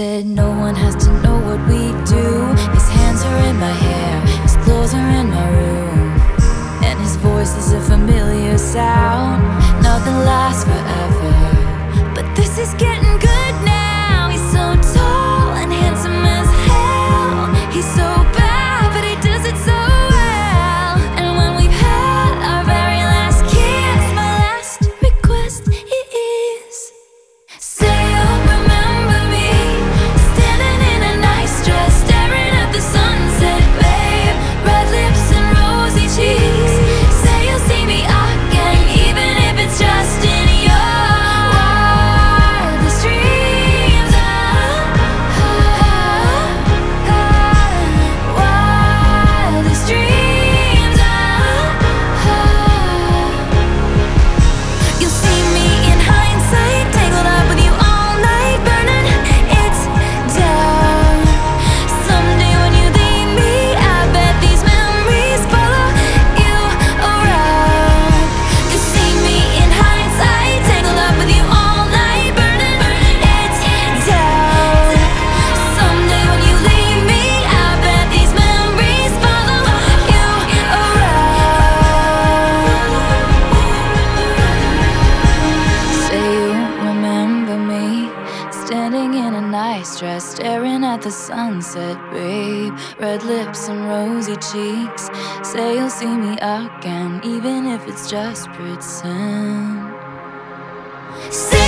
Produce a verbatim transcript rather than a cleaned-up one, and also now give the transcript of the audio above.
said no one has to know what we do. His hands are in my hair, his clothes are in my room, and his voice is a familiar sound. Nothing lasts forever, but this is getting good now. He's so tall and handsome as hell. He's so bad, but he does it so well. And when we've had our very last kiss, my last request is, say you'll remember me, standing in a nice dress, staring at the sunset, babe. Red lips and rosy cheeks. Say you'll see me again, even if it's just in your wildest dreams. Ah, ah, ah, wildest dreams. Ah, ah. You'll see me in hindsight, tangled up with you all night, burning it down. Someday when you leave me, I bet these memories follow you around. You'll see me in hindsight, tangled up with you all night, burning it down. Someday when you leave me, I bet these memories follow you around. Say you remember me, standing in a nice dress, staring at the sunset, babe. Red lips and rosy cheeks. Say you'll see me again, even if it's just pretend. Say